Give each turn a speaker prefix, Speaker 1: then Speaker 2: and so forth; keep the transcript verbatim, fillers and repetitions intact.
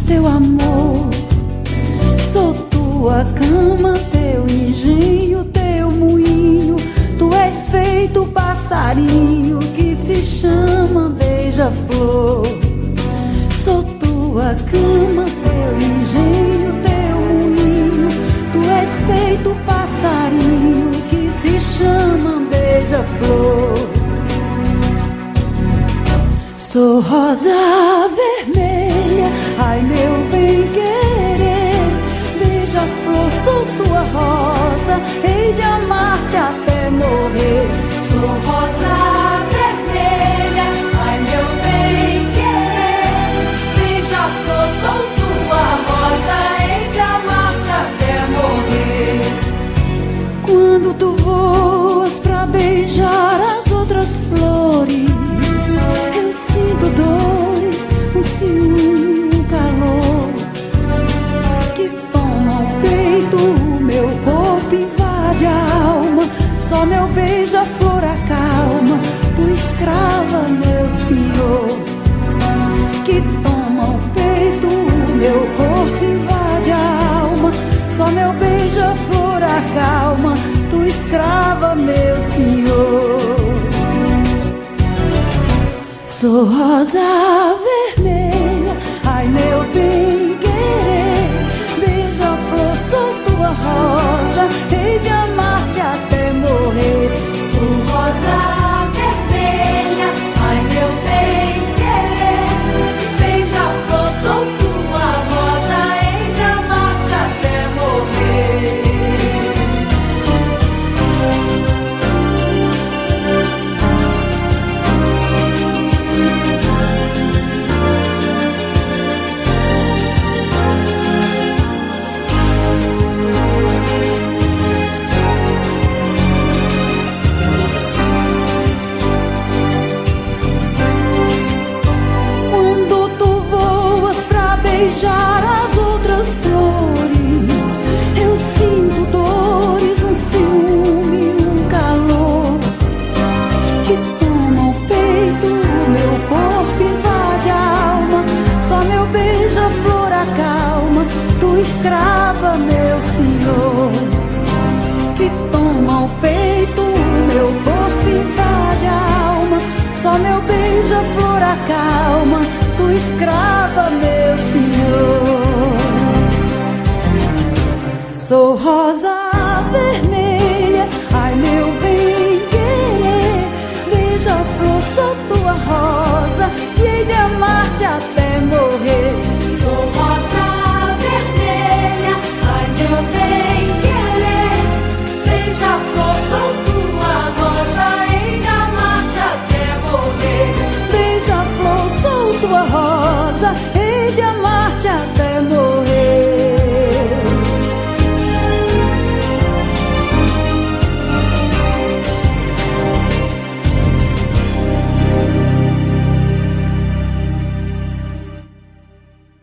Speaker 1: teu amor. Sou tua cama, teu engenho, teu moinho. Tu és feito passarinho que se chama beija-flor. Sou tua cama, teu engenho, teu moinho. Tu és feito passarinho que se chama beija-flor. Sou rosa vermelha, ai meu bem-querer. Beija-flor, sou tua rosa, hei de amar-te até morrer.
Speaker 2: Sou rosa vermelha, ai meu bem-querer. Beija-flor, sou tua rosa, hei de amar-te até morrer.
Speaker 1: Quando tu voas pra beijar as outras flores, eu sinto dores, um ciúme, um calor que toma o peito, o meu corpo invade a alma. Só meu beija-flor acalma, tu escrava, meu senhor. Que toma o peito, o meu corpo invade a alma. Só meu beija-flor acalma, tu escrava, meu senhor. Sou rosa vermelha, ai meu bem-querer. Beija-flor, sou tua rosa, hei de amar-te até morrer.
Speaker 2: Sou rosa vermelha, ai meu bem-querer. Beija-flor, sou tua rosa, hei de amar-te até morrer.
Speaker 1: Beijar as outras flores, eu sinto dores, um ciúme, um calor que toma o peito, o meu corpo invade a alma. Só meu beija-flor acalma, tu escrava, meu senhor. Que toma o peito, o meu corpo invade a alma. Só meu beija-flor acalma, tu escrava, meu